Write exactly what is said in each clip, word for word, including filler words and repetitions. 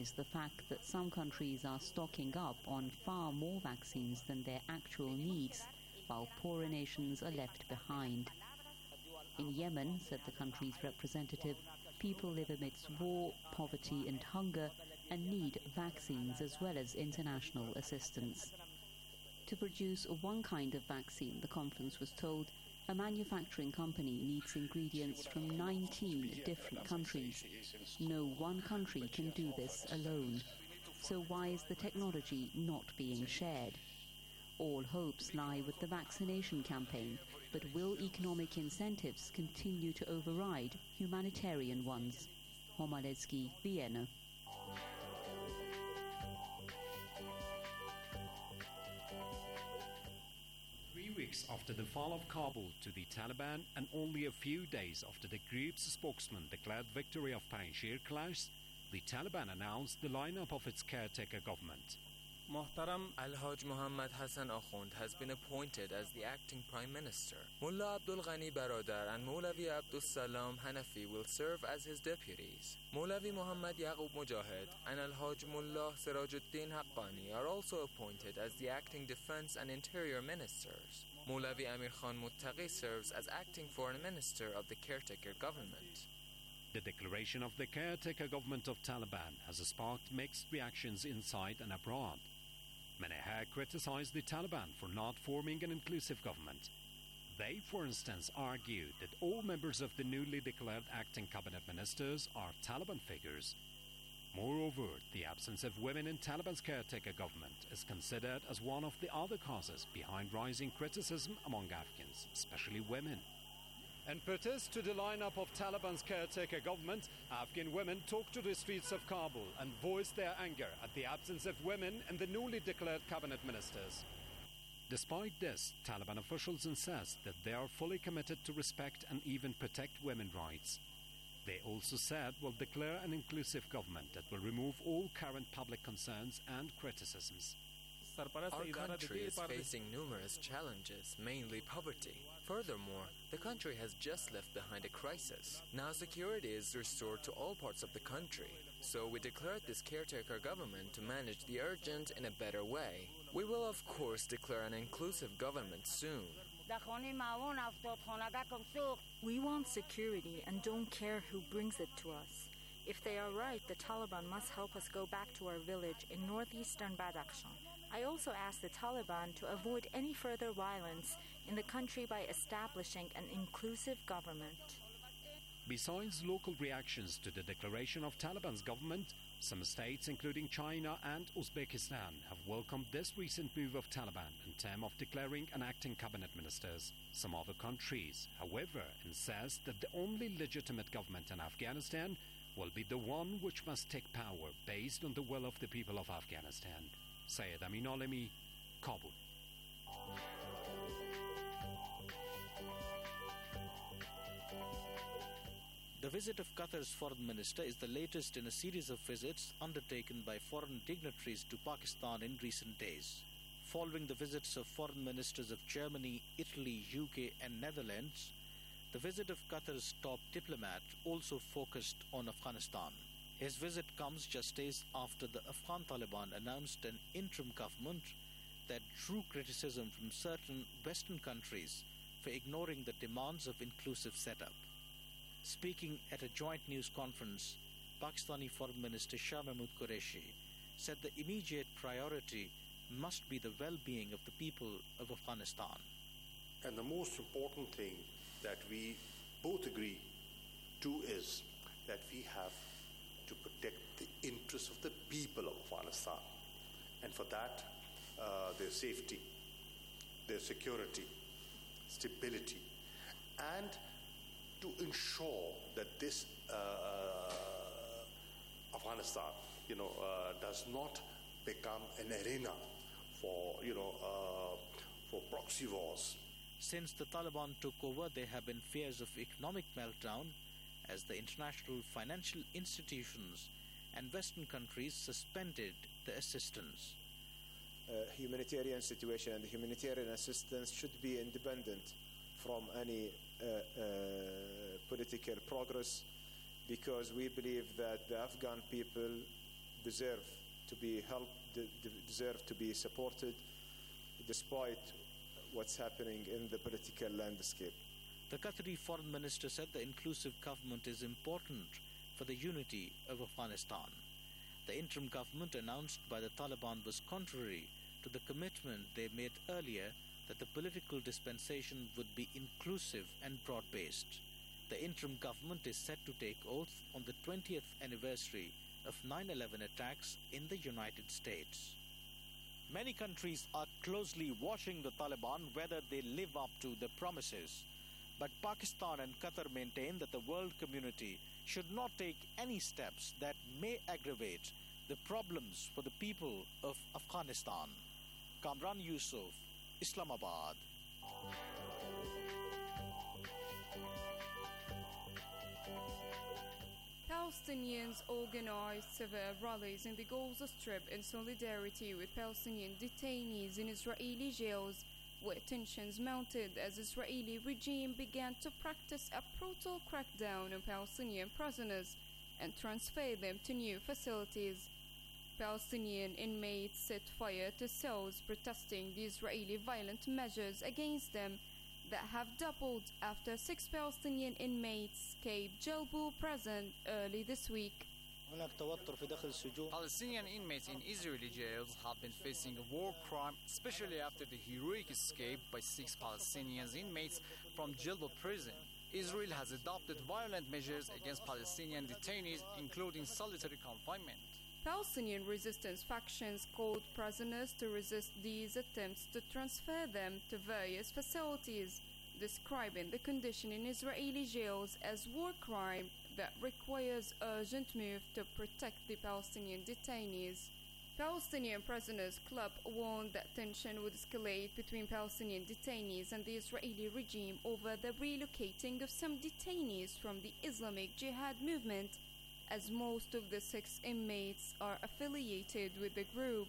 emphasized the fact that some countries are stocking up on far more vaccines than their actual needs, while poorer nations are left behind. In Yemen, said the country's representative, people live amidst war, poverty and hunger and need vaccines as well as international assistance. To produce one kind of vaccine, the conference was told, a manufacturing company needs ingredients from nineteen different countries. No one country can do this alone. So why is the technology not being shared? All hopes lie with the vaccination campaign, but will economic incentives continue to override humanitarian ones? Homaletsky, Vienna. Three weeks after the fall of Kabul to the Taliban and only a few days after the group's spokesman declared victory of Panjshir clash, the Taliban announced the lineup of its caretaker government. Muhtaram Al-Haj Muhammad Hassan Akhund has been appointed as the acting Prime Minister. Mullah Abdul Ghani Baradar and Maulavi Abdul Salam Hanafi will serve as his deputies. Maulavi Muhammad Yaqub Mujahid and Al-Haj Mullah Sirajuddin Haqqani are also appointed as the acting Defense and Interior Ministers. Maulavi Amir Khan Muttaqi serves as acting Foreign Minister of the caretaker government. The declaration of the caretaker government of Taliban has sparked mixed reactions inside and abroad. Many have criticized the Taliban for not forming an inclusive government. They, for instance, argued that all members of the newly declared acting cabinet ministers are Taliban figures. Moreover, the absence of women in Taliban's caretaker government is considered as one of the other causes behind rising criticism among Afghans, especially women. In protest to the lineup of Taliban's caretaker government, Afghan women took to the streets of Kabul and voiced their anger at the absence of women in the newly declared cabinet ministers. Despite this, Taliban officials insist that they are fully committed to respect and even protect women's rights. They also said will declare an inclusive government that will remove all current public concerns and criticisms. Our country is facing numerous challenges, mainly poverty. Furthermore, the country has just left behind a crisis. Now security is restored to all parts of the country. So we declared this caretaker government to manage the urgent in a better way. We will of course declare an inclusive government soon. We want security and don't care who brings it to us. If they are right, the Taliban must help us go back to our village in northeastern Badakhshan. I also ask the Taliban to avoid any further violence in the country by establishing an inclusive government. Besides local reactions to the declaration of Taliban's government, some states, including China and Uzbekistan, have welcomed this recent move of Taliban in terms of declaring and acting cabinet ministers. Some other countries, however, insist that the only legitimate government in Afghanistan will be the one which must take power based on the will of the people of Afghanistan. Syed Amin Alemi, Kabul. The visit of Qatar's foreign minister is the latest in a series of visits undertaken by foreign dignitaries to Pakistan in recent days. Following the visits of foreign ministers of Germany, Italy, U K and Netherlands, the visit of Qatar's top diplomat also focused on Afghanistan. His visit comes just days after the Afghan Taliban announced an interim government that drew criticism from certain Western countries for ignoring the demands of inclusive setup. Speaking at a joint news conference, Pakistani Foreign Minister Shah Mahmood Qureshi said the immediate priority must be the well-being of the people of Afghanistan. And the most important thing that we both agree to is that we have to protect the interests of the people of Afghanistan. And for that, uh, their safety, their security, stability, and to ensure that this uh, Afghanistan, you know, uh, does not become an arena for, you know, uh, for proxy wars. Since the Taliban took over, there have been fears of economic meltdown as the international financial institutions and Western countries suspended the assistance. Uh, humanitarian situation and the humanitarian assistance should be independent from any uh, uh, political progress, because we believe that the Afghan people deserve to be helped, deserve to be supported, despite what's happening in the political landscape. The Qatari foreign minister said the inclusive government is important for the unity of Afghanistan. The interim government announced by the Taliban was contrary to the commitment they made earlier that the political dispensation would be inclusive and broad-based. The interim government is set to take oath on the twentieth anniversary of nine eleven attacks in the United States. Many countries are closely watching the Taliban whether they live up to their promises. But Pakistan and Qatar maintain that the world community should not take any steps that may aggravate the problems for the people of Afghanistan. Kamran Yusuf, Islamabad. Palestinians organized severe rallies in the Gaza Strip in solidarity with Palestinian detainees in Israeli jails, where tensions mounted as Israeli regime began to practice a brutal crackdown on Palestinian prisoners and transfer them to new facilities. Palestinian inmates set fire to cells protesting the Israeli violent measures against them that have doubled after six Palestinian inmates escaped Jelbu prison early this week. Palestinian inmates in Israeli jails have been facing a war crime, especially after the heroic escape by six Palestinian inmates from Jelbu prison. Israel has adopted violent measures against Palestinian detainees, including solitary confinement. Palestinian resistance factions called prisoners to resist these attempts to transfer them to various facilities, describing the condition in Israeli jails as war crime that requires urgent move to protect the Palestinian detainees. Palestinian Prisoners Club warned that tension would escalate between Palestinian detainees and the Israeli regime over the relocating of some detainees from the Islamic Jihad movement, as most of the six inmates are affiliated with the group.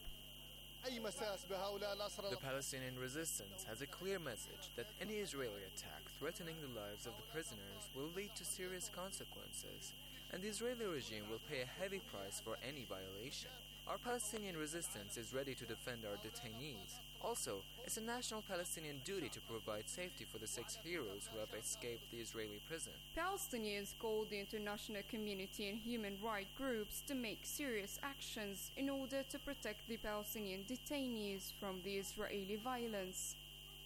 The Palestinian resistance has a clear message that any Israeli attack threatening the lives of the prisoners will lead to serious consequences, and the Israeli regime will pay a heavy price for any violation. Our Palestinian resistance is ready to defend our detainees. Also, it's a national Palestinian duty to provide safety for the six heroes who have escaped the Israeli prison. Palestinians called the international community and human rights groups to make serious actions in order to protect the Palestinian detainees from the Israeli violence.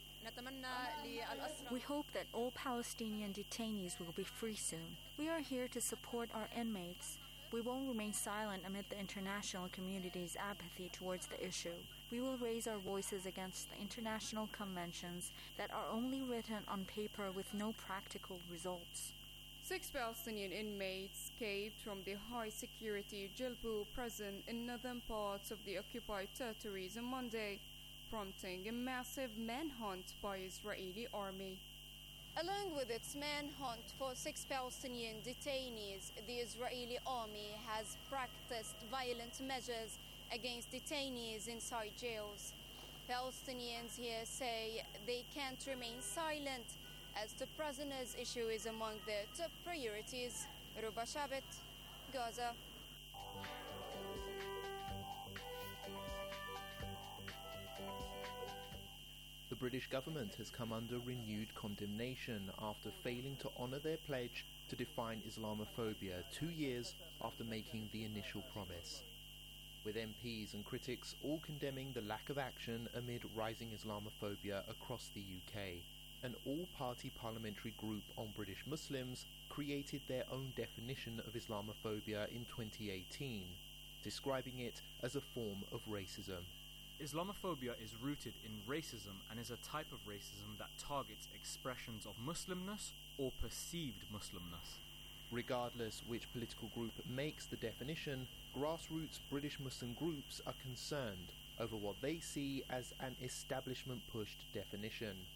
We hope that all Palestinian detainees will be free soon. We are here to support our inmates. We won't remain silent amid the international community's apathy towards the issue. We will raise our voices against the international conventions that are only written on paper with no practical results. Six Palestinian inmates escaped from the high-security Jelbu prison in northern parts of the occupied territories on Monday, prompting a massive manhunt by Israeli army. Along with its manhunt for six Palestinian detainees, the Israeli army has practiced violent measures against detainees inside jails. Palestinians here say they can't remain silent as the prisoners' issue is among their top priorities. Ruba Shabit, Gaza. The British government has come under renewed condemnation after failing to honour their pledge to define Islamophobia two years after making the initial promise. With M Ps and critics all condemning the lack of action amid rising Islamophobia across the U K, an all-party parliamentary group on British Muslims created their own definition of Islamophobia in twenty eighteen, describing it as a form of racism. Islamophobia is rooted in racism and is a type of racism that targets expressions of Muslimness or perceived Muslimness. Regardless which political group makes the definition, grassroots British Muslim groups are concerned over what they see as an establishment-pushed definition.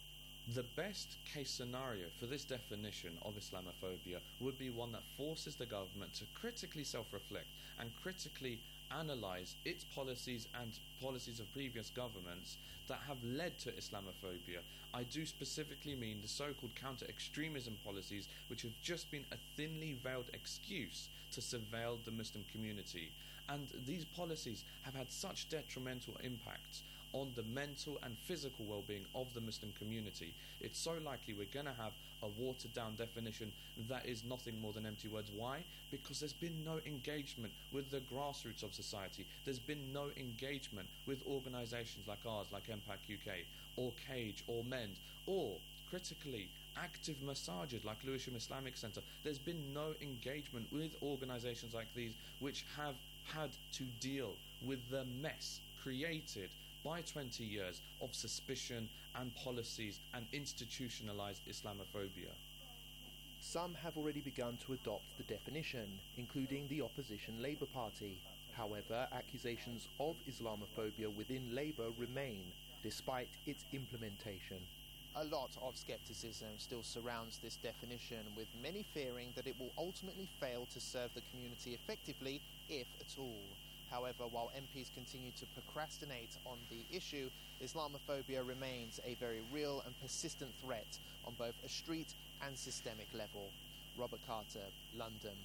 The best case scenario for this definition of Islamophobia would be one that forces the government to critically self-reflect and critically analyse its policies and policies of previous governments that have led to Islamophobia. I do specifically mean the so-called counter-extremism policies, which have just been a thinly veiled excuse to surveil the Muslim community. And these policies have had such detrimental impacts on the mental and physical well-being of the Muslim community. It's so likely we're going to have a watered-down definition that is nothing more than empty words. Why? Because there's been no engagement with the grassroots of society. There's been no engagement with organisations like ours, like M PAC U K, or CAGE, or MEND, or, critically, active masajid like Lewisham Islamic Centre. There's been no engagement with organisations like these which have had to deal with the mess created by twenty years of suspicion and policies and institutionalised Islamophobia. Some have already begun to adopt the definition, including the opposition Labour Party. However, accusations of Islamophobia within Labour remain, despite its implementation. A lot of scepticism still surrounds this definition, with many fearing that it will ultimately fail to serve the community effectively, if at all. However, while M Ps continue to procrastinate on the issue, Islamophobia remains a very real and persistent threat on both a street and systemic level. Robert Carter, London.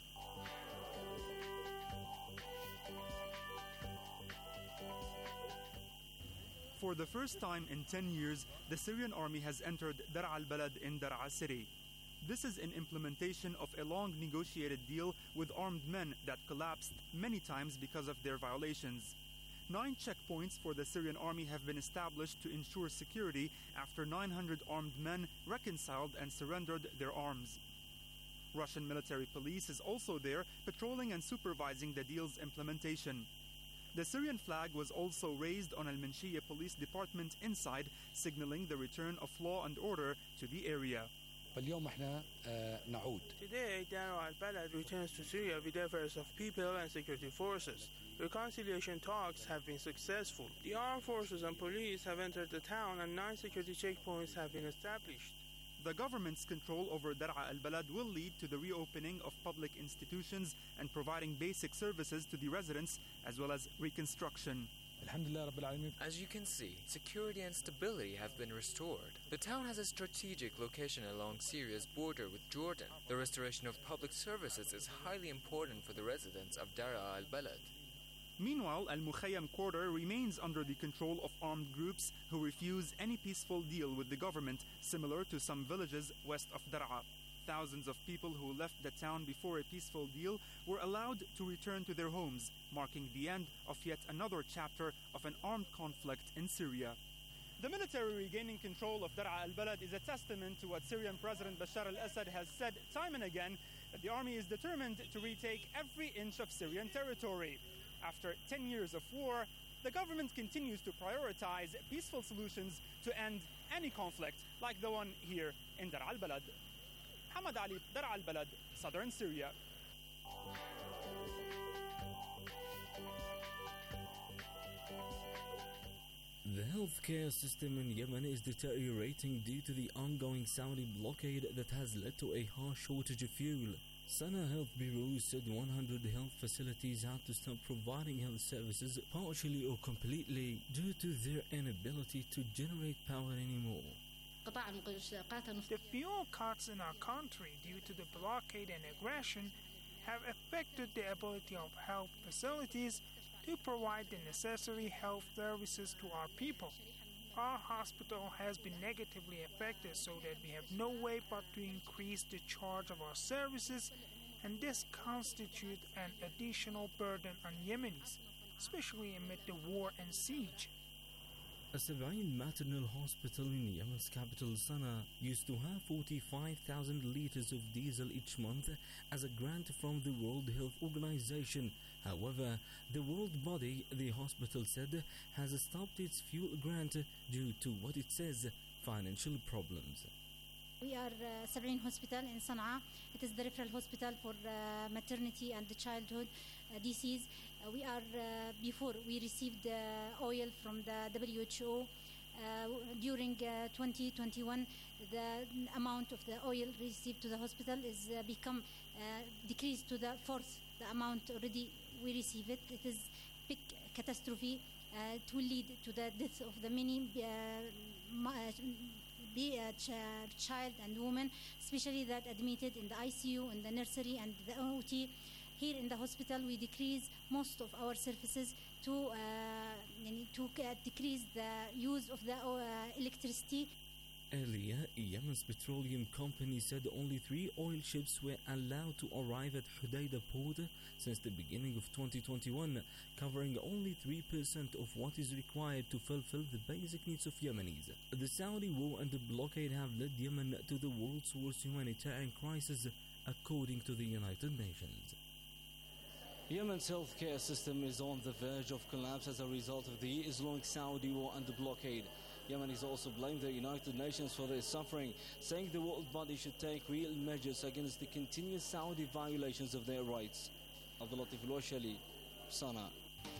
For the first time in ten years, the Syrian army has entered Dar'a al-Balad in Dar'a city. This is in implementation of a long-negotiated deal with armed men that collapsed many times because of their violations. Nine checkpoints for the Syrian army have been established to ensure security after nine hundred armed men reconciled and surrendered their arms. Russian military police is also there, patrolling and supervising the deal's implementation. The Syrian flag was also raised on Al-Manshiyah police department inside, signaling the return of law and order to the area. Today, Dar'a al-Balad returns to Syria with efforts of people and security forces. Reconciliation talks have been successful. The armed forces and police have entered the town and nine security checkpoints have been established. The government's control over Dar'a al-Balad will lead to the reopening of public institutions and providing basic services to the residents, as well as reconstruction. As you can see, security and stability have been restored. The town has a strategic location along Syria's border with Jordan. The restoration of public services is highly important for the residents of Dar'a al-Balad. Meanwhile, Al-Mukhayyam quarter remains under the control of armed groups who refuse any peaceful deal with the government, similar to some villages west of Dar'a. Thousands of people who left the town before a peaceful deal were allowed to return to their homes, marking the end of yet another chapter of an armed conflict in Syria. The military regaining control of Dar'a al-Balad is a testament to what Syrian President Bashar al-Assad has said time and again, that the army is determined to retake every inch of Syrian territory. After ten years of war, the government continues to prioritize peaceful solutions to end any conflict like the one here in Dar'a al-Balad. Hamad Ali, Dar'a al-Balad, southern Syria. The healthcare system in Yemen is deteriorating due to the ongoing Saudi blockade that has led to a harsh shortage of fuel. Sana Health Bureau said one hundred health facilities had to stop providing health services partially or completely due to their inability to generate power anymore. The fuel cuts in our country due to the blockade and aggression have affected the ability of health facilities to provide the necessary health services to our people. Our hospital has been negatively affected so that we have no way but to increase the charge of our services, and this constitutes an additional burden on Yemenis, especially amid the war and siege. A Sab'in maternal hospital in Yemen's capital Sana'a used to have forty-five thousand litres of diesel each month as a grant from the World Health Organization. However, the world body, the hospital said, has stopped its fuel grant due to what it says financial problems. We are uh, Sab'in Hospital in Sana'a. It is the referral hospital for uh, maternity and childhood uh, disease. Uh, we are, uh, before we received uh, oil from the W H O, Uh, during uh, twenty twenty-one, the amount of the oil received to the hospital is uh, become uh, decreased to the fourth the amount already we receive it. It is big catastrophe. Uh, it will lead to the death of the many uh, ma- be a ch- child and women, especially that admitted in the I C U, in the nursery and the O T. Here in the hospital, we decrease most of our services to uh, to uh, decrease the use of the uh, electricity. Earlier, Yemen's petroleum company said only three oil ships were allowed to arrive at Hodeidah port since the beginning of twenty twenty-one, covering only three percent of what is required to fulfill the basic needs of Yemenis. The Saudi war and the blockade have led Yemen to the world's worst humanitarian crisis, according to the United Nations. Yemen's healthcare system is on the verge of collapse as a result of the Islamic Saudi war and the blockade. Yemenis also blame the United Nations for their suffering, saying the world body should take real measures against the continuous Saudi violations of their rights. Abdul Latif Al-Washali, Sana'a.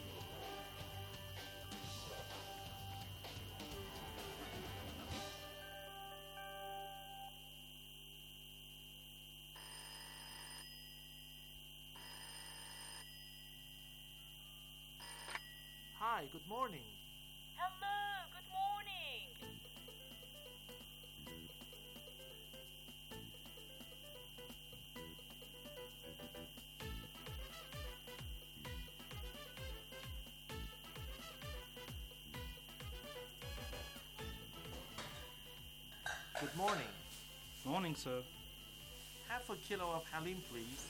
Hi, good morning. Hello, good morning. Good morning. Morning, sir. Half a kilo of halim, please.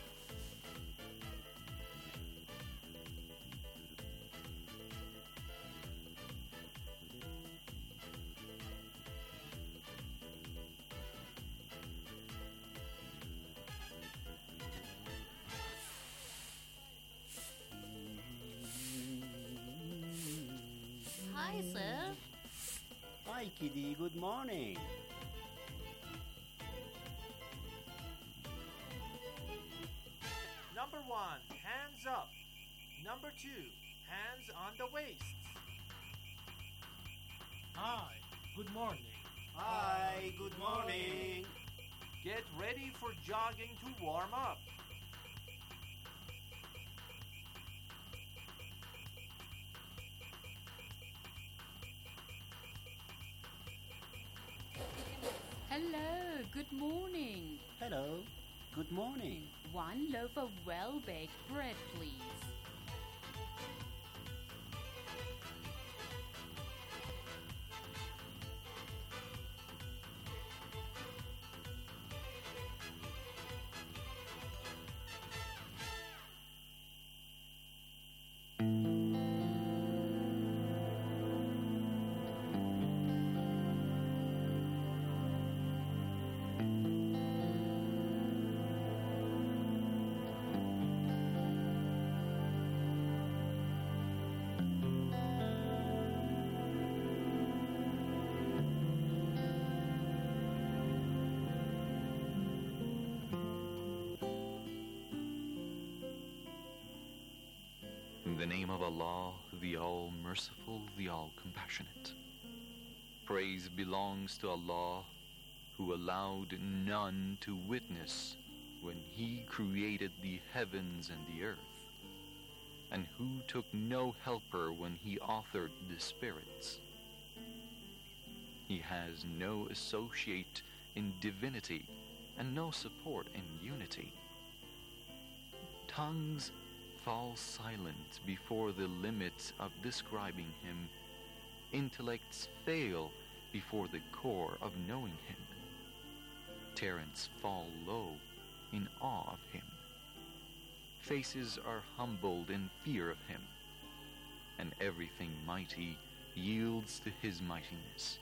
Hi, sir. Hi, Kitty. Good morning. Number one, hands up. Number two, hands on the waist. Hi, good morning. Hi, good morning. Get ready for jogging to warm up. Hello, good morning. Hello, good morning. One loaf of well-baked bread, please. In the name of Allah, the All-Merciful, the All-Compassionate. Praise belongs to Allah, who allowed none to witness when He created the heavens and the earth, and who took no helper when He authored the spirits. He has no associate in divinity and no support in unity. Tongues fall silent before the limits of describing Him. Intellects fail before the core of knowing Him. Parents fall low in awe of Him. Faces are humbled in fear of Him, and everything mighty yields to His mightiness.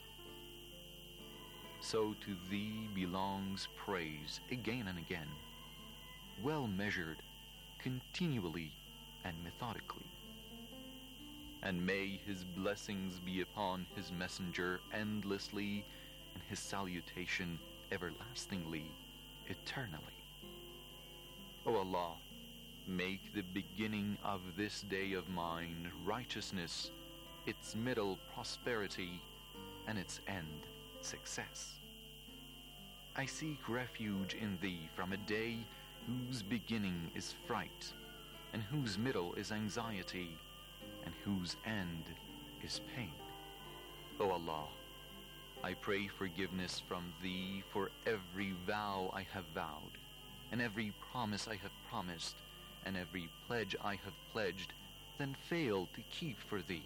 So to Thee belongs praise again and again, well measured, continually and methodically. And may His blessings be upon His messenger endlessly, and His salutation everlastingly, eternally. O Allah, make the beginning of this day of mine righteousness, its middle prosperity, and its end success. I seek refuge in thee from a day whose beginning is fright, and whose middle is anxiety, and whose end is pain. O Allah, I pray forgiveness from thee for every vow I have vowed, and every promise I have promised, and every pledge I have pledged, then failed to keep for thee.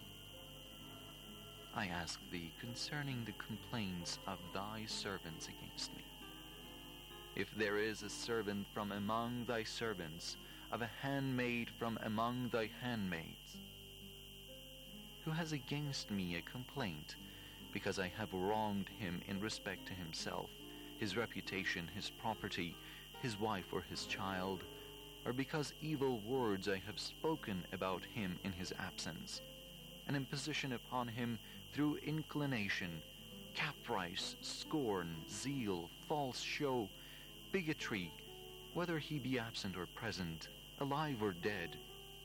I ask thee concerning the complaints of thy servants against me. If there is a servant from among thy servants, of a handmaid from among thy handmaids, who has against me a complaint, because I have wronged him in respect to himself, his reputation, his property, his wife or his child, or because evil words I have spoken about him in his absence, an imposition upon him through inclination, caprice, scorn, zeal, false show, bigotry, whether he be absent or present, alive or dead,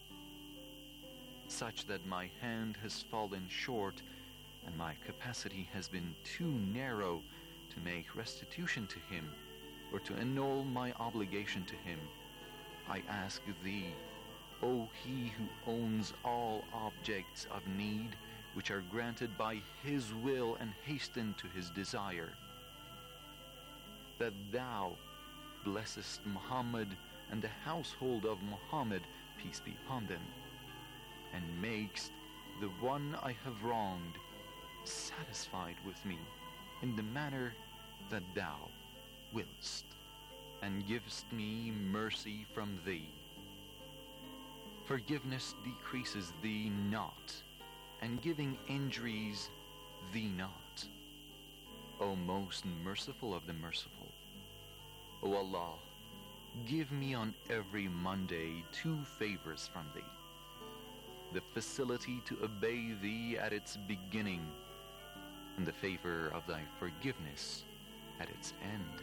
such that my hand has fallen short and my capacity has been too narrow to make restitution to him or to annul my obligation to him, I ask thee, O he who owns all objects of need, which are granted by his will and hasten to his desire, that thou blessest Muhammad and the household of Muhammad, peace be upon them, and makest the one I have wronged satisfied with me in the manner that thou willst, and givest me mercy from thee. Forgiveness decreases thee not, and giving injuries thee not. O most merciful of the merciful, O Allah, give me on every Monday two favors from thee: the facility to obey thee at its beginning, and the favor of thy forgiveness at its end.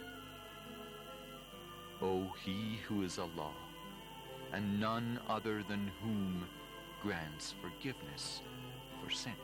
O he who is Allah, and none other than whom grants forgiveness for sins.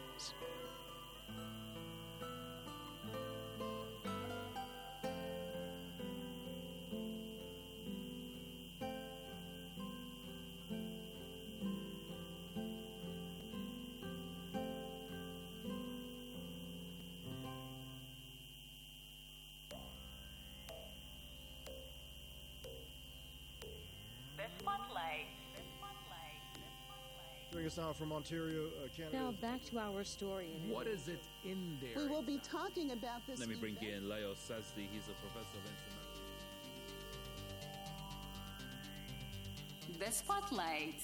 Joining us now from Ontario, uh, Canada. Now back to our story. What is it in there? We will be talking about this. Let me bring in Leo Sazdi. He's a professor of international. The Spotlight.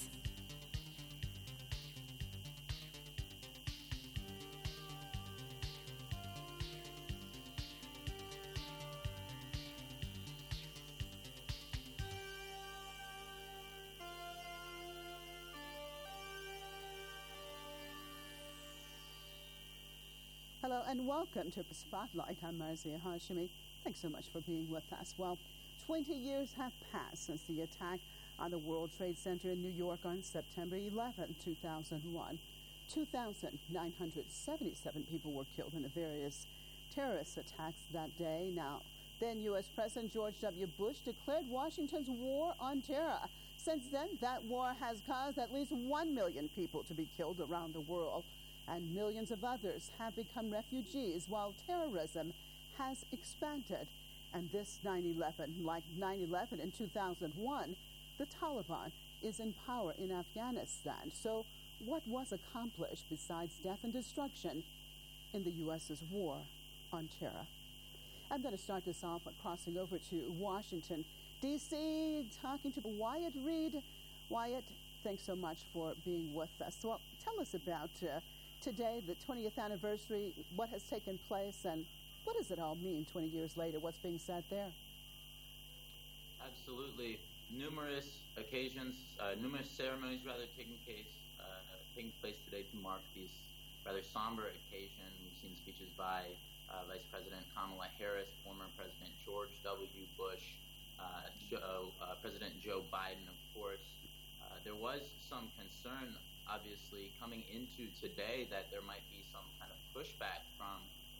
Hello and welcome to the Spotlight. I'm Marzia Hashimi. Thanks so much for being with us. Well, twenty years have passed since the attack on the World Trade Center in New York on September eleventh, two thousand one. two thousand nine hundred seventy-seven people were killed in the various terrorist attacks that day. Now, then U S President George W. Bush declared Washington's war on terror. Since then, that war has caused at least one million people to be killed around the world, and millions of others have become refugees while terrorism has expanded. And this nine eleven, like nine eleven in two thousand one, the Taliban is in power in Afghanistan. So what was accomplished besides death and destruction in the U S's war on terror? I'm going to start this off by crossing over to Washington, D C, talking to Wyatt Reed. Wyatt, thanks so much for being with us. Well, tell us about uh, today, the twentieth anniversary, what has taken place, and what does it all mean twenty years later? What's being said there? Absolutely. Numerous occasions, uh, numerous ceremonies rather taking place, uh, taking place today to mark these rather somber occasion. We've seen speeches by uh, Vice President Kamala Harris, former President George W. Bush, uh, Joe, uh, President Joe Biden, of course. Uh, there was some concern, obviously, coming into today that there might be some kind of pushback from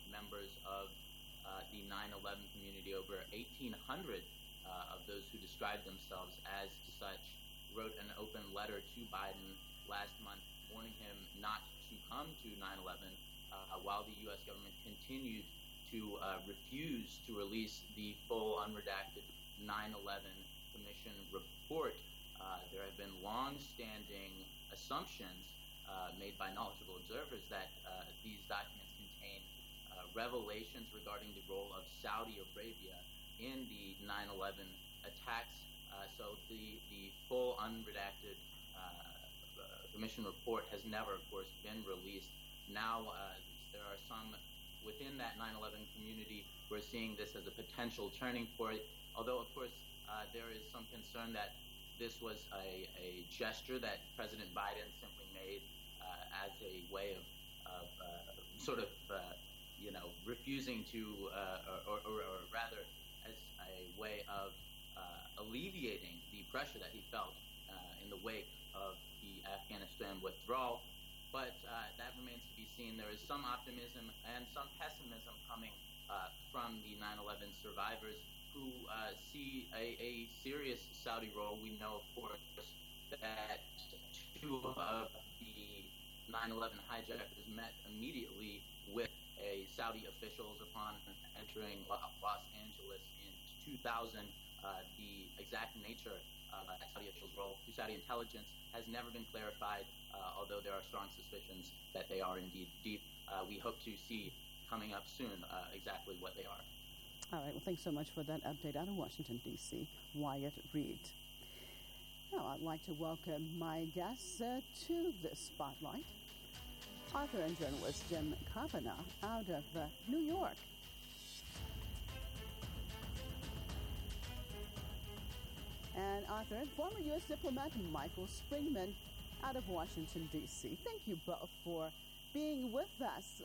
members of uh, the nine eleven community. Over eighteen hundred uh, of those who described themselves as such wrote an open letter to Biden last month warning him not to come to nine eleven uh, while the U S government continued to uh, refuse to release the full unredacted nine eleven Commission report. Uh, there have been long-standing assumptions uh, made by knowledgeable observers that uh, these documents contain uh, revelations regarding the role of Saudi Arabia in the nine eleven attacks. Uh, so the, the full unredacted uh, Commission report has never, of course, been released. Now uh, there are some within that nine eleven community who are seeing this as a potential turning point, although, of course, uh, there is some concern that this was a, a gesture that President Biden simply made uh, as a way of, of uh, sort of, uh, you know, refusing to, uh, or, or, or rather as a way of uh, alleviating the pressure that he felt uh, in the wake of the Afghanistan withdrawal. But uh, that remains to be seen. There is some optimism and some pessimism coming uh, from the nine eleven survivors who uh, see a, a serious Saudi role. We know, of course, that two of the nine eleven hijackers met immediately with a Saudi officials upon entering Los Angeles in two thousand. Uh, the exact nature of uh, Saudi officials' role to Saudi intelligence has never been clarified, uh, although there are strong suspicions that they are indeed deep. Uh, we hope to see coming up soon uh, exactly what they are. All right. Well, thanks so much for that update out of Washington, D C, Wyatt Reed. Now, I'd like to welcome my guests uh, to the spotlight. Author and journalist Jim Kavanagh out of uh, New York. And author and former U S diplomat Michael Springman out of Washington, D C. Thank you both for being with us.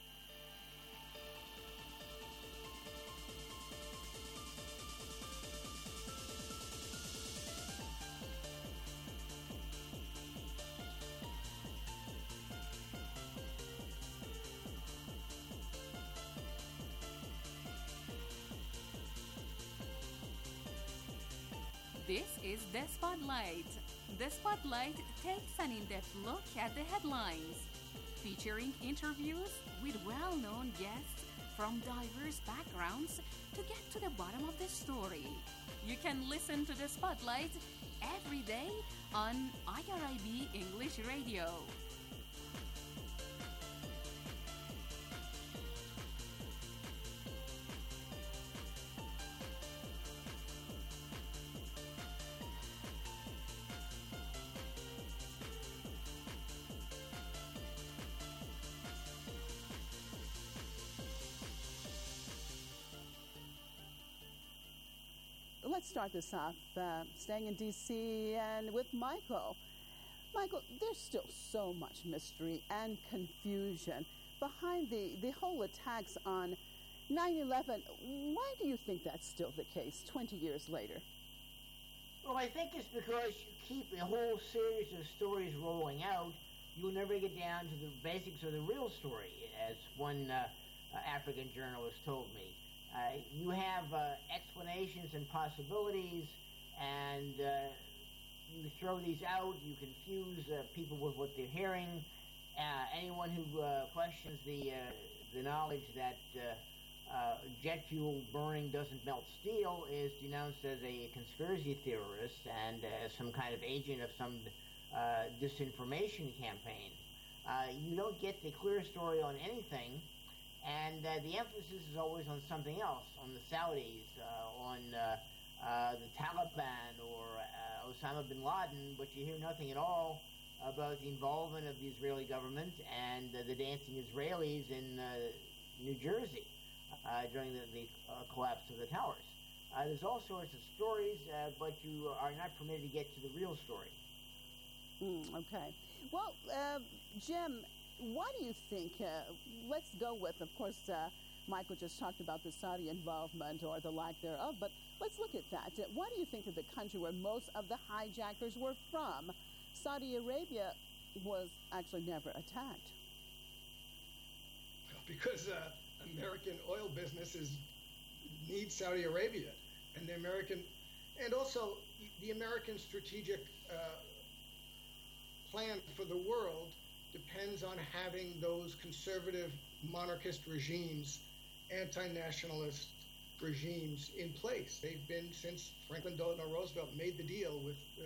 This is The Spotlight. The Spotlight takes an in-depth look at the headlines, featuring interviews with well-known guests from diverse backgrounds to get to the bottom of the story. You can listen to The Spotlight every day on I R I B English Radio. Let's start this off, uh, staying in D C and with Michael. Michael, there's still so much mystery and confusion behind the, the whole attacks on nine eleven. Why do you think that's still the case twenty years later? Well, I think it's because you keep a whole series of stories rolling out. You'll never get down to the basics of the real story, as one uh, uh, African journalist told me. Uh, you have uh, explanations and possibilities, and uh, you throw these out, you confuse uh, people with what they're hearing. Uh, anyone who uh, questions the, uh, the knowledge that uh, uh, jet fuel burning doesn't melt steel is denounced as a conspiracy theorist and uh, some kind of agent of some uh, disinformation campaign. Uh, you don't get the clear story on anything. And uh, the emphasis is always on something else, on the Saudis, uh, on uh, uh, the Taliban or uh, Osama bin Laden, but you hear nothing at all about the involvement of the Israeli government and uh, the dancing Israelis in uh, New Jersey uh, during the, the uh, collapse of the towers. Uh, there's all sorts of stories, uh, but you are not permitted to get to the real story. Mm, okay. Well, uh, Jim, why do you think, uh, let's go with, of course, uh, Michael just talked about the Saudi involvement or the lack thereof, but let's look at that. Uh, why do you think that the country where most of the hijackers were from, Saudi Arabia, was actually never attacked? Because uh, American oil business is needs Saudi Arabia, and the American, and also the American strategic uh, plan for the world depends on having those conservative monarchist regimes, anti-nationalist regimes in place. They've been since Franklin Delano Roosevelt made the deal with uh,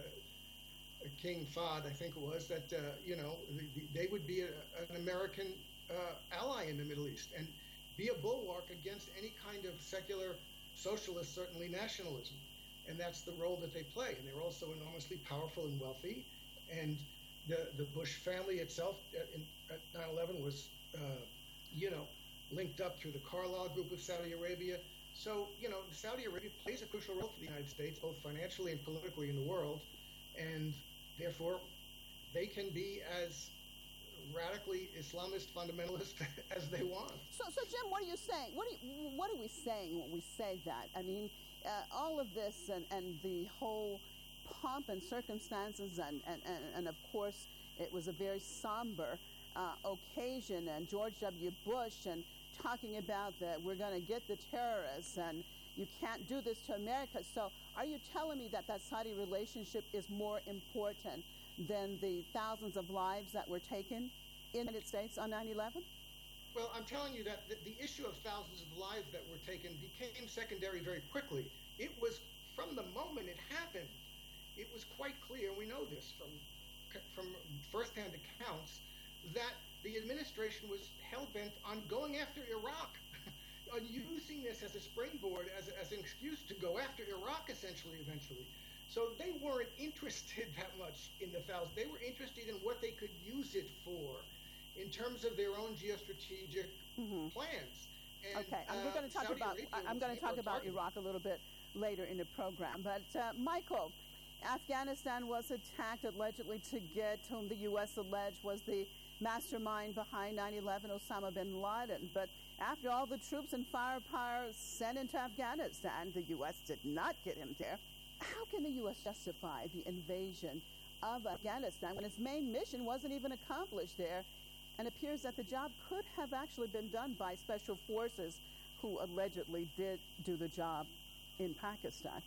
King Fahd, I think it was, that uh, you know the, they would be a, an American uh, ally in the Middle East and be a bulwark against any kind of secular socialist, certainly nationalism. And that's the role that they play. And they're also enormously powerful and wealthy. And the, the Bush family itself at, in, at nine eleven was, uh, you know, linked up through the Carlyle Group of Saudi Arabia. So, you know, Saudi Arabia plays a crucial role for the United States, both financially and politically in the world. And therefore, they can be as radically Islamist fundamentalist as they want. So, so Jim, what are you saying? What, are you, what are we saying when we say that? I mean, uh, all of this and, and the whole pomp and circumstances, and, and, and, and of course, it was a very somber uh, occasion, and George W. Bush and talking about that we're going to get the terrorists and you can't do this to America. So are you telling me that that Saudi relationship is more important than the thousands of lives that were taken in the United States on nine eleven? Well, I'm telling you that the, the issue of thousands of lives that were taken became secondary very quickly. It was, from the moment it happened, it was quite clear, and we know this from, from firsthand accounts, that the administration was hell-bent on going after Iraq, on using this as a springboard, as, as an excuse to go after Iraq, essentially, eventually. So they weren't interested that much in the thousands. They were interested in what they could use it for in terms of their own geostrategic mm-hmm. plans. And, okay, and uh, we're going to talk Saudi about Arabia I'm going to talk about target. Iraq a little bit later in the program. But uh, Michael, Afghanistan was attacked allegedly to get whom the U S alleged was the mastermind behind nine eleven, Osama bin Laden. But after all the troops and firepower sent into Afghanistan, the U S did not get him there. How can the U S justify the invasion of Afghanistan when its main mission wasn't even accomplished there, and appears that the job could have actually been done by special forces who allegedly did do the job in Pakistan?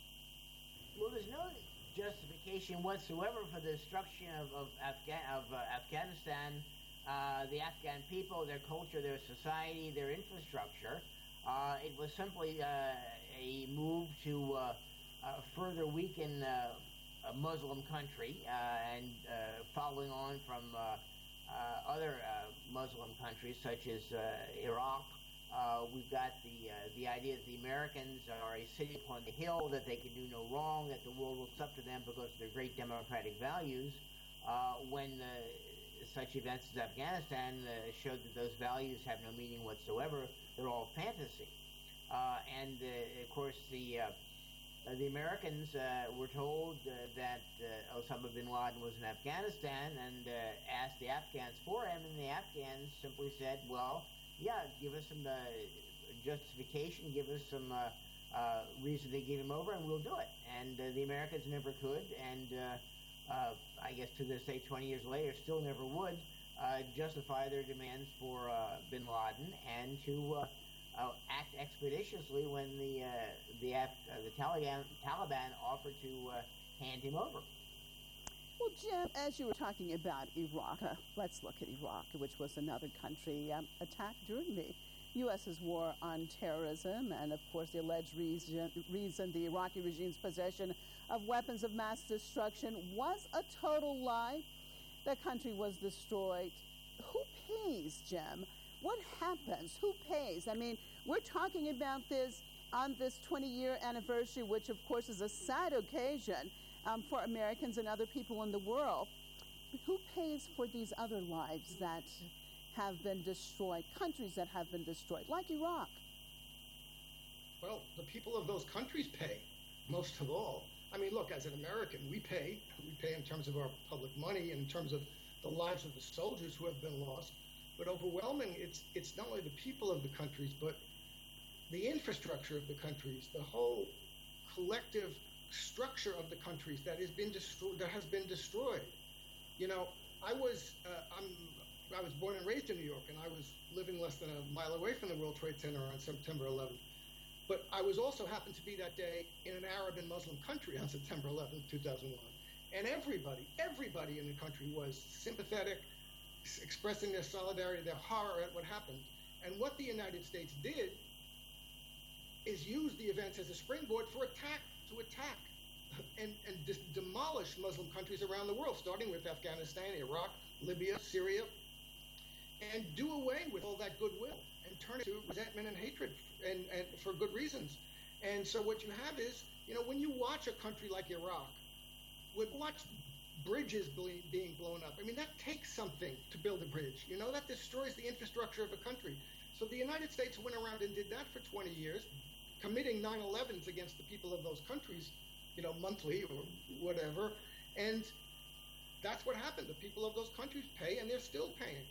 Well, there's no justification whatsoever for the destruction of, of, Afga- of uh, Afghanistan, uh, the Afghan people, their culture, their society, their infrastructure. Uh, it was simply uh, a move to uh, uh, further weaken uh, a Muslim country uh, and uh, following on from uh, uh, other uh, Muslim countries such as uh, Iraq. Uh, we've got the uh, the idea that the Americans are a city upon the hill, that they can do no wrong, that the world looks up to them because of their great democratic values. Uh, when uh, such events as Afghanistan uh, showed that those values have no meaning whatsoever, they're all fantasy. Uh, and uh, of course, the uh, uh, the Americans uh, were told uh, that uh, Osama bin Laden was in Afghanistan, and uh, asked the Afghans for him, and the Afghans simply said, "Well, yeah, give us some uh, justification, give us some uh, uh, reason to give him over, and we'll do it." And uh, the Americans never could, and uh, uh, I guess to this day, twenty years later, still never would uh, justify their demands for uh, bin Laden and to uh, uh, act expeditiously when the uh, the, Af- uh, the Taliban, Taliban offered to uh, hand him over. Well, Jim, as you were talking about Iraq, uh, let's look at Iraq, which was another country um, attacked during the U S's war on terrorism, and of course the alleged reason, reason the Iraqi regime's possession of weapons of mass destruction was a total lie. The country was destroyed. Who pays, Jim? What happens? Who pays? I mean, we're talking about this on this twenty-year anniversary, which of course is a sad occasion Um, for Americans and other people in the world. Who pays for these other lives that have been destroyed, countries that have been destroyed, like Iraq? Well, the people of those countries pay, most of all. I mean, look, as an American, we pay. We pay in terms of our public money, in terms of the lives of the soldiers who have been lost. But overwhelming, it's it's not only the people of the countries, but the infrastructure of the countries, the whole collective structure of the countries that has been destroyed. That has been destroyed. You know, I was uh, I'm I was born and raised in New York, and I was living less than a mile away from the World Trade Center on September eleventh. But I was also happened to be that day in an Arab and Muslim country on September eleventh, two thousand one. And everybody, everybody in the country was sympathetic, expressing their solidarity, their horror at what happened. And what the United States did is use the events as a springboard for attack, to attack and, and dis- demolish Muslim countries around the world, starting with Afghanistan, Iraq, Libya, Syria, and do away with all that goodwill and turn it to resentment and hatred, and, and for good reasons. And so what you have is, you know, when you watch a country like Iraq, would watch bridges ble- being blown up. I mean, that takes something to build a bridge. You know, that destroys the infrastructure of a country. So the United States went around and did that for twenty years, committing nine elevens against the people of those countries, you know, monthly or whatever. And that's what happened. The people of those countries pay, and they're still paying.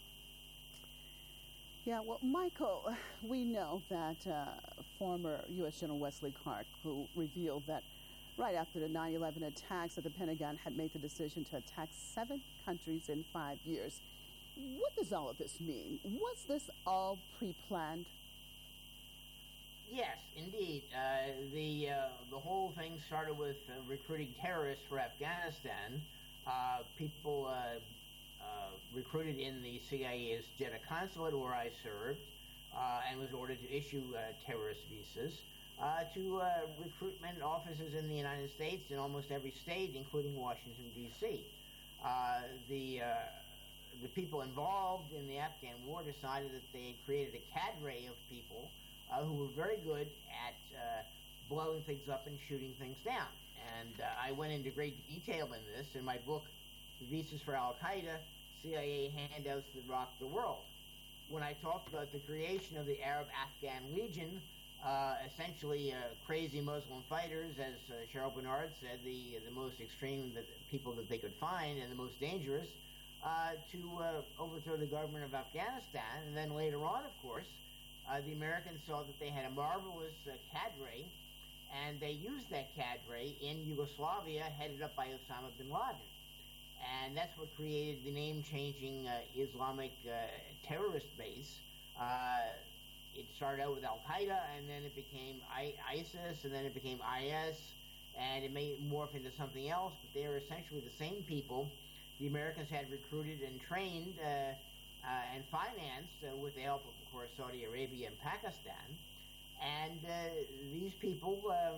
Yeah, well, Michael, we know that uh, former U S General Wesley Clark, who revealed that right after the nine eleven attacks that the Pentagon had made the decision to attack seven countries in five years. What does all of this mean? Was this all pre-planned? Yes, indeed. Uh, the uh, the whole thing started with uh, recruiting terrorists for Afghanistan. Uh, people uh, uh, recruited in the C I A's Jeddah consulate, where I served, uh, and was ordered to issue uh, terrorist visas. Uh, to uh, recruitment offices in the United States in almost every state, including Washington, D C Uh, the, uh, the people involved in the Afghan war decided that they had created a cadre of people uh, who were very good at uh, blowing things up and shooting things down. And uh, I went into great detail in this in my book, Visas for Al-Qaeda, C I A Handouts That Rock the World. When I talked about the creation of the Arab-Afghan Legion, Uh, essentially uh, crazy Muslim fighters, as uh, Cheryl Bernard said, the the most extreme that, people that they could find and the most dangerous, uh, to uh, overthrow the government of Afghanistan. And then later on, of course, uh, the Americans saw that they had a marvelous uh, cadre, and they used that cadre in Yugoslavia, headed up by Osama bin Laden. And that's what created the name-changing uh, Islamic uh, terrorist base. Uh, It started out with Al-Qaeda, and then it became I- ISIS, and then it became I S, and it may morph into something else, but they are essentially the same people the Americans had recruited and trained uh, uh, and financed uh, with the help of, of course, Saudi Arabia and Pakistan. And uh, these people uh,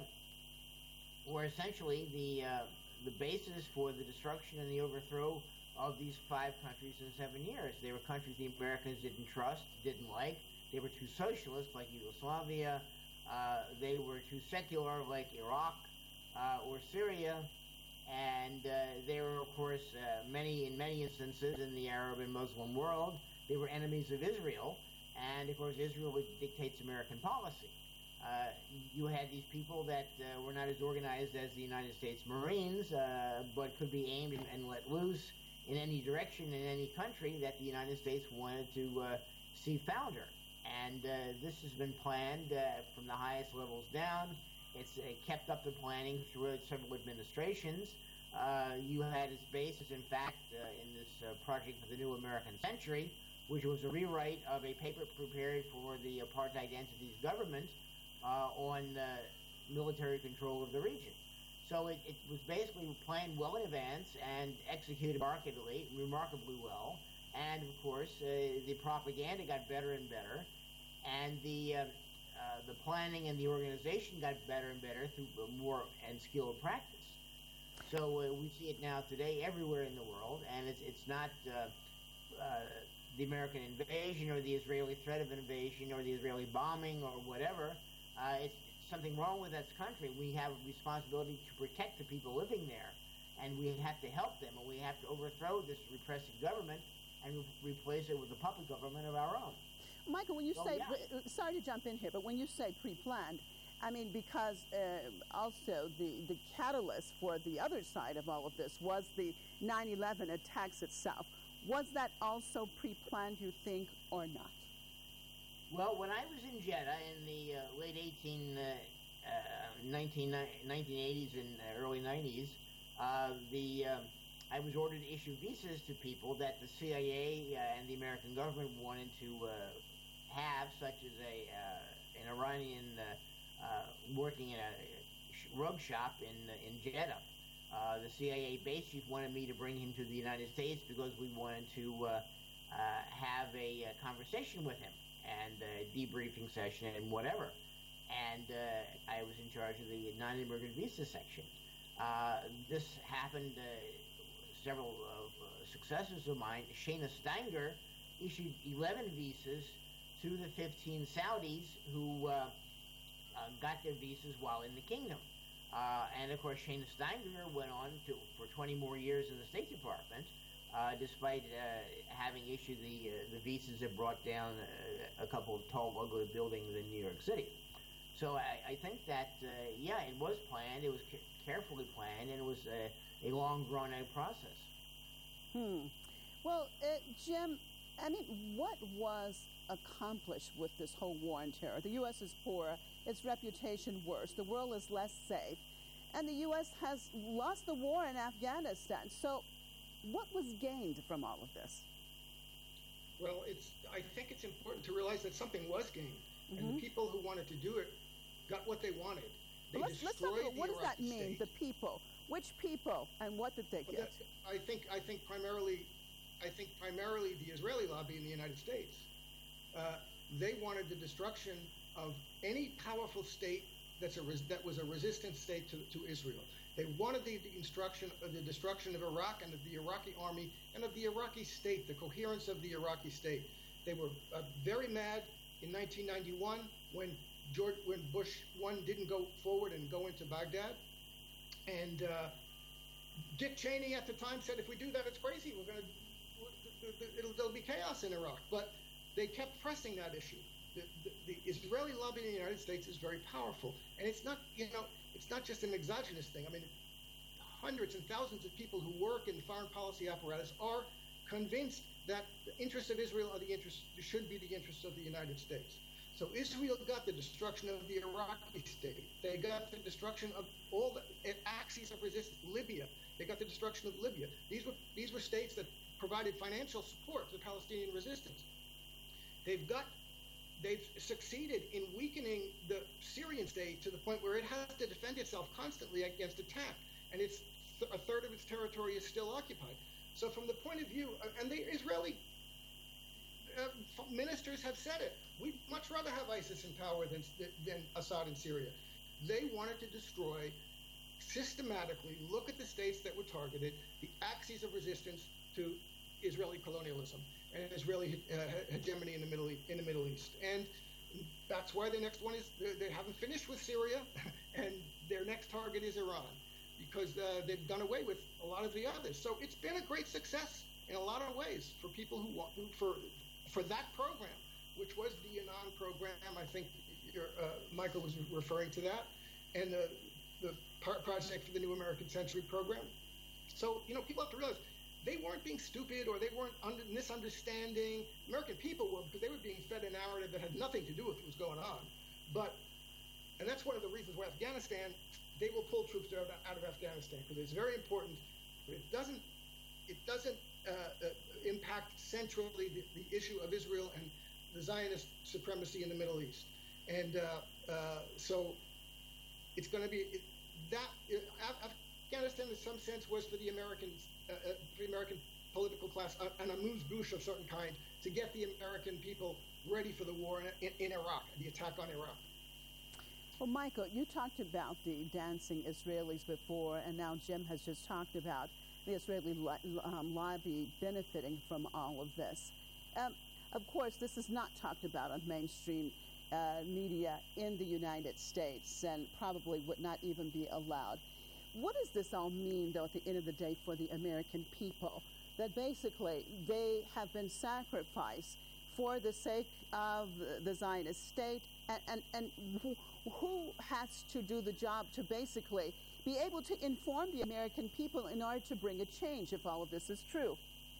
were essentially the uh, the basis for the destruction and the overthrow of these five countries in seven years. They were countries the Americans didn't trust, didn't like. They were too socialist, like Yugoslavia. Uh, they were too secular, like Iraq uh, or Syria. And uh, they were, of course, uh, many in many instances in the Arab and Muslim world, they were enemies of Israel. And, of course, Israel dictates American policy. Uh, you had these people that uh, were not as organized as the United States Marines, uh, but could be aimed and, and let loose in any direction in any country that the United States wanted to uh, see founder. And uh, this has been planned uh, from the highest levels down. It's uh, kept up the planning throughout several administrations. Uh, you had its basis, in fact, uh, in this uh, project for the New American Century, which was a rewrite of a paper prepared for the apartheid entity's government uh, on uh, military control of the region. So it, it was basically planned well in advance and executed remarkably, remarkably well. And, of course, uh, the propaganda got better and better, and the uh, uh, the planning and the organization got better and better through more and skilled practice. So uh, we see it now today everywhere in the world, and it's, it's not uh, uh, the American invasion or the Israeli threat of invasion or the Israeli bombing or whatever. Uh, it's something wrong with that country. We have a responsibility to protect the people living there, and we have to help them, and we have to overthrow this repressive government and re- replace it with a puppet government of our own. Michael, when you well, say, yeah. sorry to jump in here, but when you say pre-planned, I mean, because uh, also the, the catalyst for the other side of all of this was the nine eleven attacks itself. Was that also pre-planned, you think, or not? Well, when I was in Jeddah in the uh, late eighteen, uh, uh, nineteen, nineteen eighties and early nineties, uh, the uh, I was ordered to issue visas to people that the C I A uh, and the American government wanted to uh, have, such as a uh, an Iranian uh, uh, working in a rug shop in uh, in Jeddah. Uh, the C I A base chief wanted me to bring him to the United States because we wanted to uh, uh, have a, a conversation with him and a debriefing session and whatever. And uh, I was in charge of the non-immigrant visa section. Uh, this happened. Uh, several of uh, successors of mine, Shana Stenger, issued eleven visas to the fifteen Saudis who uh, uh, got their visas while in the kingdom. Uh, and of course, Shana Stenger went on to for twenty more years in the State Department, uh, despite uh, having issued the uh, the visas that brought down uh, a couple of tall, ugly buildings in New York City. So I, I think that uh, yeah, it was planned. It was ca- carefully planned, and it was a, a long, drawn-out process. Hmm. Well, uh, Jim, I mean, what was accomplished with this whole war on terror? The U S is poorer, its reputation worse, the world is less safe, and the U S has lost the war in Afghanistan. So what was gained from all of this? Well, it's. I think it's important to realize that something was gained, mm-hmm. and the people who wanted to do it got what they wanted. They well, let's, let's talk about what does that mean, state. The people. Which people, and what did they well, get? I think. I think primarily, I think primarily the Israeli lobby in the United States. Uh, they wanted the destruction of any powerful state that's a res- that was a resistant state to, to Israel. They wanted the, the instruction of the destruction of Iraq and of the Iraqi army and of the Iraqi state, the coherence of the Iraqi state. They were uh, very mad in nineteen ninety-one when George, when Bush one didn't go forward and go into Baghdad. And uh, Dick Cheney at the time said, if we do that, it's crazy. We're going to, it'll, there'll be chaos in Iraq. But they kept pressing that issue. The, the, the Israeli lobby in the United States is very powerful. And it's not, you know, it's not just an exogenous thing. I mean, hundreds and thousands of people who work in foreign policy apparatus are convinced that the interests of Israel are the interests, should be the interests of the United States. So Israel got the destruction of the Iraqi state. They got the destruction of all the axes of resistance. Libya. They got the destruction of Libya. These were these were states that provided financial support to Palestinian resistance. They've got they've succeeded in weakening the Syrian state to the point where it has to defend itself constantly against attack, and it's th- a third of its territory is still occupied. So from the point of view, uh, and the Israeli uh, ministers have said it, we'd much rather have ISIS in power than, than Assad in Syria. They wanted to destroy, systematically, look at the states that were targeted, the axes of resistance to Israeli colonialism and Israeli uh, hegemony in the Middle East, in the Middle East. And that's why the next one is, they haven't finished with Syria, and their next target is Iran, because uh, they've done away with a lot of the others. So it's been a great success in a lot of ways for people who want, for, for that program, which was the Annan program. I think your, uh, Michael was referring to that, and the, the Project for the New American Century program. So, you know, people have to realize they weren't being stupid or they weren't under, misunderstanding. American people were, because they were being fed a narrative that had nothing to do with what was going on. But, and that's one of the reasons why Afghanistan, they will pull troops out of, out of Afghanistan, because it's very important, but it doesn't, it doesn't uh, uh, impact centrally the, the issue of Israel and the Zionist supremacy in the Middle East. And uh, uh, so it's going to be, it, that, it, Afghanistan in some sense was for the Americans, uh, uh, for the American political class, uh, an amuse-bouche of certain kind to get the American people ready for the war in, in, in Iraq, the attack on Iraq. Well, Michael, you talked about the dancing Israelis before, and now Jim has just talked about the Israeli lo- um, lobby benefiting from all of this. Um, of course, this is not talked about on mainstream uh, media in the United States and probably would not even be allowed. What does this all mean, though, at the end of the day for the American people? That basically they have been sacrificed for the sake of the Zionist state, and, and, and who, who has to do the job to basically be able to inform the American people in order to bring a change if all of this is true?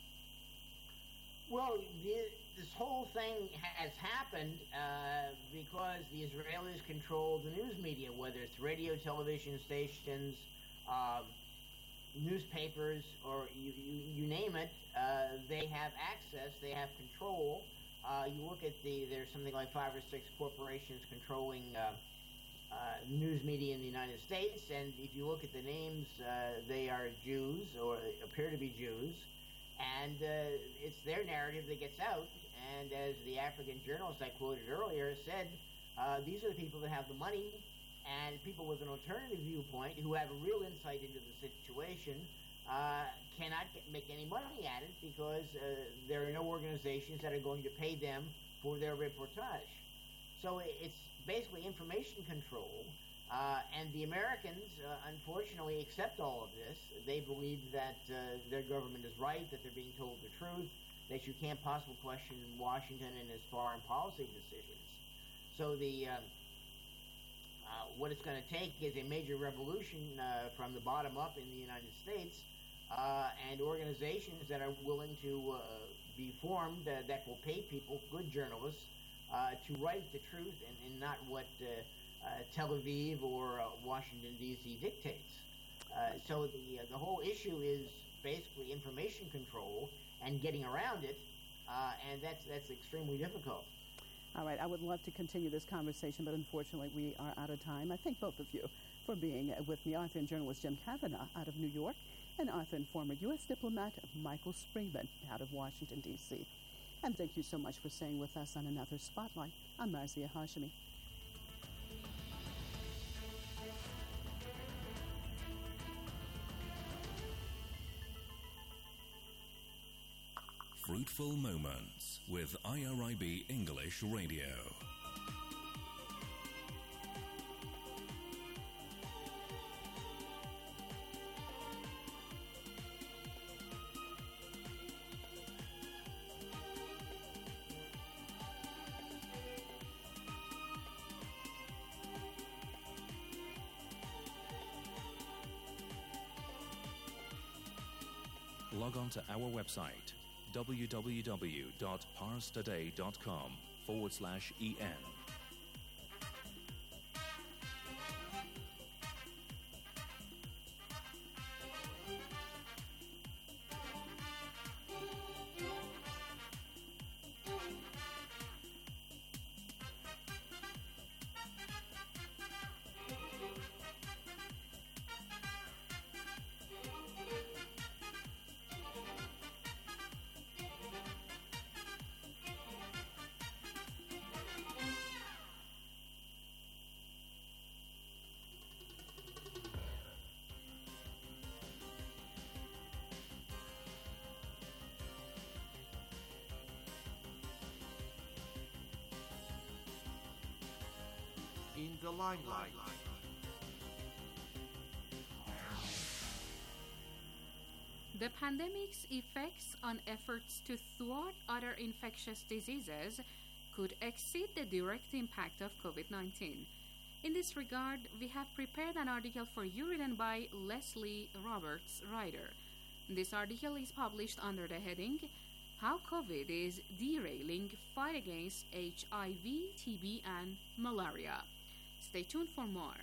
Well, the, this whole thing has happened uh, because the Israelis control the news media, whether it's radio, television stations, um, newspapers, or you, you, you name it, uh, they have access, they have control. Uh, you look at the, there's something like five or six corporations controlling uh, uh, news media in the United States, and if you look at the names, uh, they are Jews, or appear to be Jews, and uh, it's their narrative that gets out, and as the African journalist I quoted earlier said, uh, these are the people that have the money, and people with an alternative viewpoint who have a real insight into the situation uh, cannot get, make any money at it because uh, there are no organizations that are going to pay them for their reportage. So it's basically information control, uh, and the Americans, uh, unfortunately, accept all of this. They believe that uh, their government is right, that they're being told the truth, that you can't possibly question Washington and his foreign policy decisions. So the uh, Uh, what it's going to take is a major revolution uh, from the bottom up in the United States, uh, and organizations that are willing to uh, be formed uh, that will pay people, good journalists, uh, to write the truth and, and not what uh, uh, Tel Aviv or uh, Washington, D C dictates. Uh, so the, uh, the whole issue is basically information control and getting around it, uh, and that's, that's extremely difficult. All right, I would love to continue this conversation, but unfortunately we are out of time. I thank both of you for being with me, author and journalist Jim Kavanagh out of New York, and author and former U S diplomat Michael Springman out of Washington, D C And thank you so much for staying with us on another Spotlight. I'm Marzieh Hashemi. Fruitful Moments with I R I B English Radio. Log on to our website www.parstoday.com forward slash EN. In the limelight. The pandemic's effects on efforts to thwart other infectious diseases could exceed the direct impact of COVID nineteen. In this regard, we have prepared an article for you written by Leslie Roberts Ryder. This article is published under the heading How COVID is Derailing Fight Against H I V, T B, and Malaria. Stay tuned for more.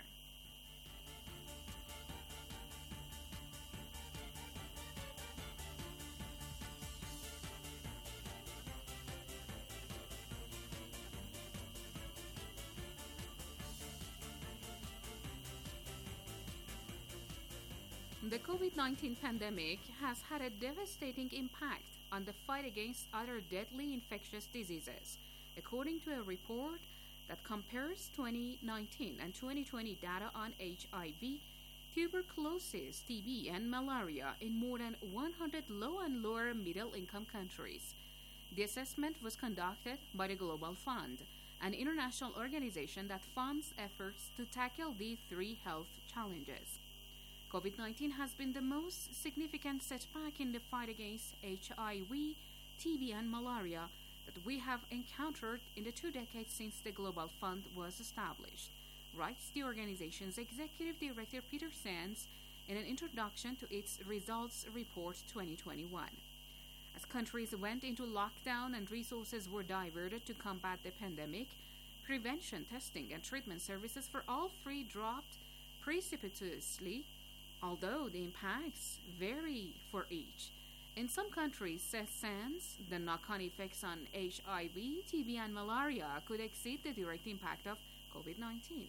The COVID nineteen pandemic has had a devastating impact on the fight against other deadly infectious diseases, according to a report that compares twenty nineteen and twenty twenty data on H I V, tuberculosis, T B, and malaria in more than one hundred low and lower middle income countries. The assessment was conducted by the Global Fund, an international organization that funds efforts to tackle these three health challenges. COVID nineteen has been the most significant setback in the fight against H I V, T B, and malaria that we have encountered in the two decades since the Global Fund was established, writes the organization's executive director Peter Sands in an introduction to its Results Report twenty twenty-one. As countries went into lockdown and resources were diverted to combat the pandemic, prevention, testing, and treatment services for all three dropped precipitously, although the impacts vary for each. In some countries, says SANS, the knock-on effects on H I V, T B, and malaria could exceed the direct impact of COVID nineteen.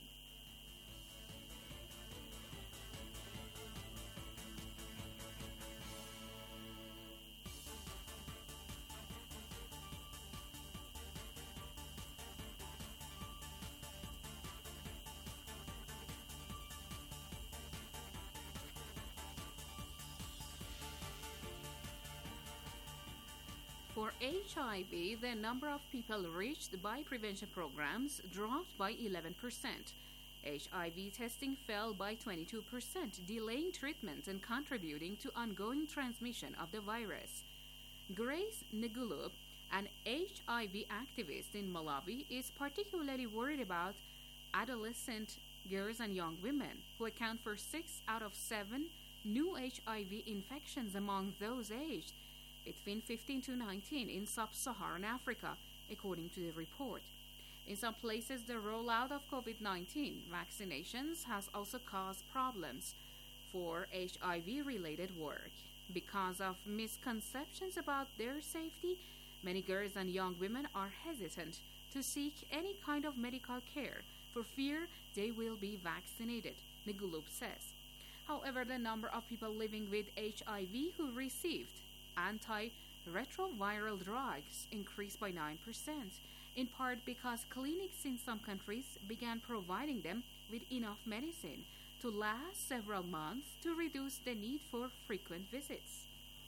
For H I V, the number of people reached by prevention programs dropped by eleven percent. H I V testing fell by twenty-two percent, delaying treatment and contributing to ongoing transmission of the virus. Grace Ngulub, an H I V activist in Malawi, is particularly worried about adolescent girls and young women, who account for six out of seven new H I V infections among those aged between fifteen to nineteen in sub-Saharan Africa, according to the report. In some places, the rollout of COVID nineteen vaccinations has also caused problems for H I V-related work. Because of misconceptions about their safety, many girls and young women are hesitant to seek any kind of medical care for fear they will be vaccinated, Ngulub says. However, the number of people living with H I V who received antiretroviral drugs increased by nine percent, in part because clinics in some countries began providing them with enough medicine to last several months to reduce the need for frequent visits.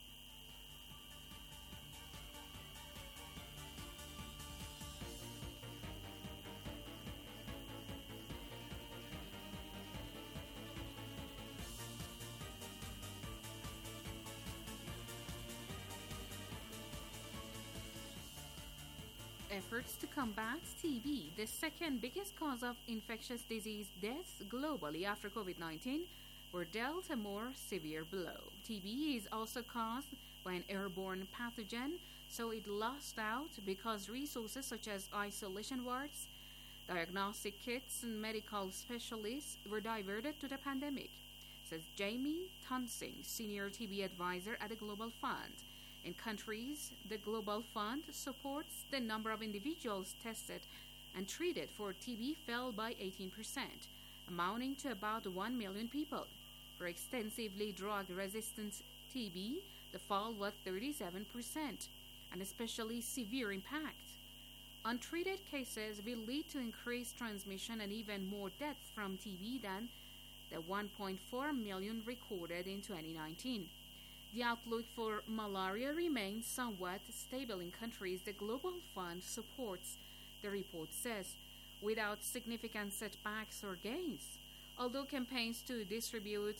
Efforts to combat T B, the second biggest cause of infectious disease deaths globally after COVID nineteen, were dealt a more severe blow. T B is also caused by an airborne pathogen, so it lost out because resources such as isolation wards, diagnostic kits, and medical specialists were diverted to the pandemic, says Jamie Tonsing, senior T B advisor at the Global Fund. In countries, the Global Fund supports the number of individuals tested and treated for T B fell by eighteen percent, amounting to about one million people. For extensively drug-resistant T B, the fall was thirty-seven percent, an especially severe impact. Untreated cases will lead to increased transmission and even more deaths from T B than the one point four million recorded in twenty nineteen. The outlook for malaria remains somewhat stable in countries the Global Fund supports, the report says, without significant setbacks or gains. Although campaigns to distribute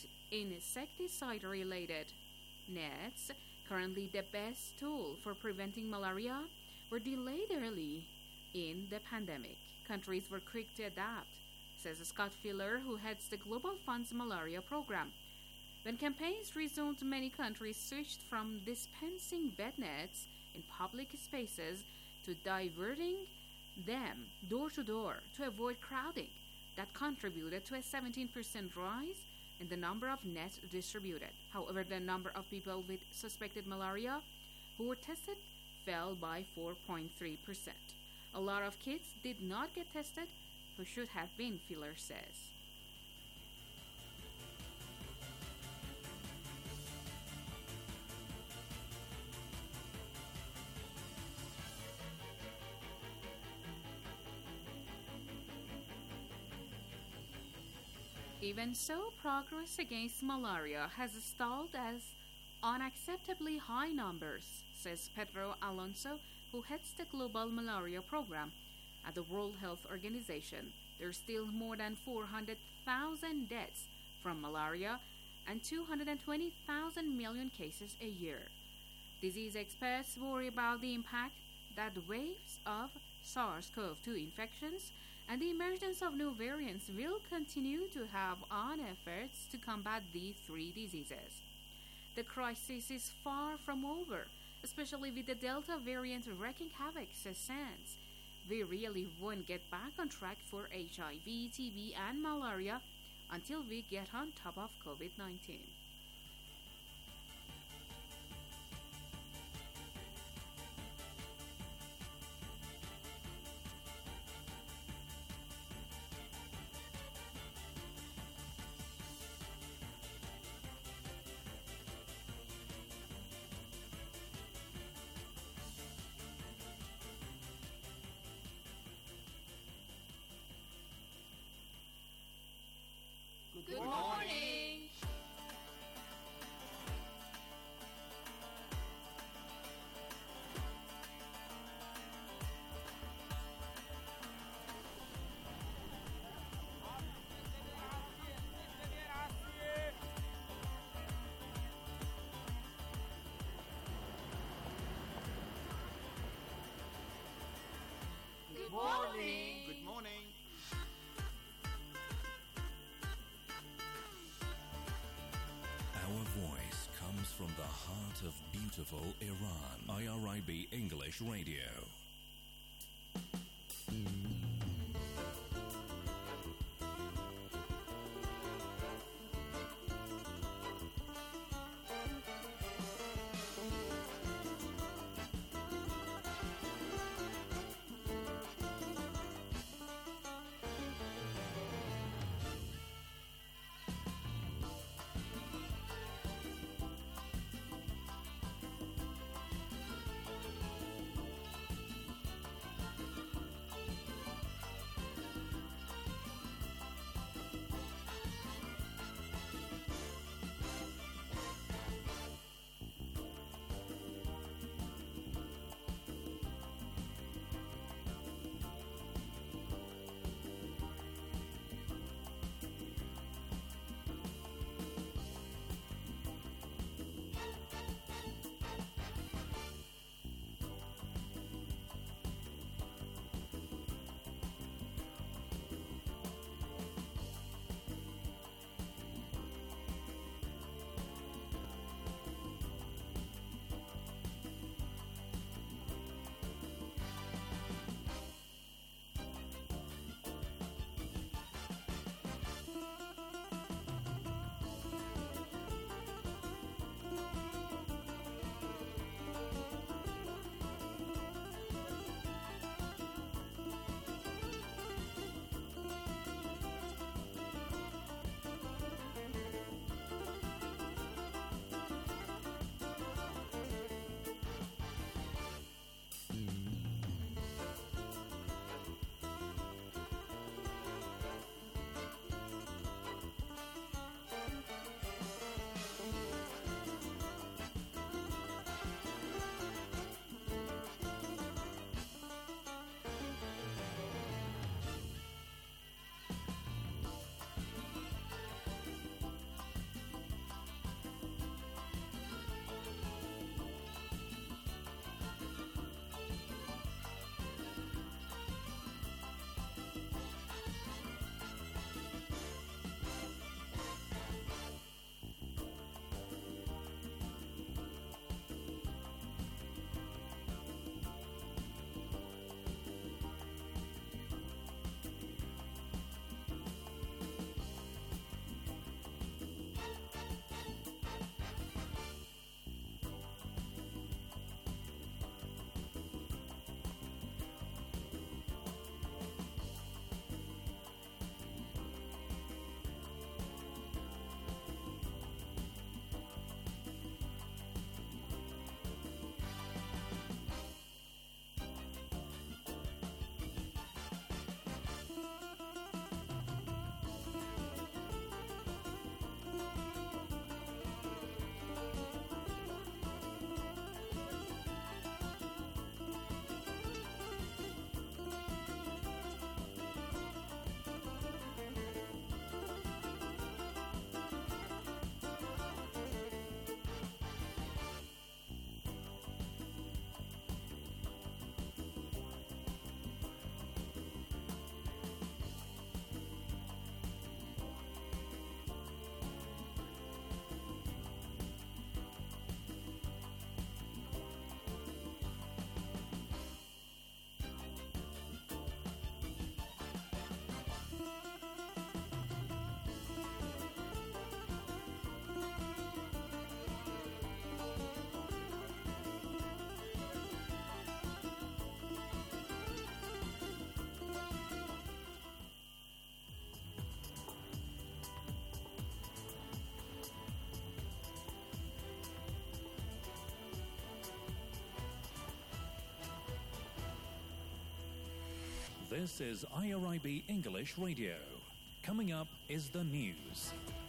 insecticide-related nets, currently the best tool for preventing malaria, were delayed early in the pandemic. Countries were quick to adapt, says Scott Filler, who heads the Global Fund's malaria program. When campaigns resumed, many countries switched from dispensing bed nets in public spaces to diverting them door to door to avoid crowding. That contributed to a seventeen percent rise in the number of nets distributed. However, the number of people with suspected malaria who were tested fell by four point three percent. A lot of kids did not get tested who should have been, Filler says. Even so, progress against malaria has stalled as unacceptably high numbers, says Pedro Alonso, who heads the Global Malaria Program at the World Health Organization. There are still more than four hundred thousand deaths from malaria and two hundred twenty thousand million cases a year. Disease experts worry about the impact that waves of SARS CoV two infections and the emergence of new variants will continue to have on efforts to combat these three diseases. The crisis is far from over, especially with the Delta variant wreaking havoc, says SANS. We really won't get back on track for H I V, T B, and malaria until we get on top of COVID nineteen. Good morning. Good morning. Good morning. Our voice comes from the heart of beautiful Iran. I R I B English Radio. This is I R I B English Radio. Coming up is the news.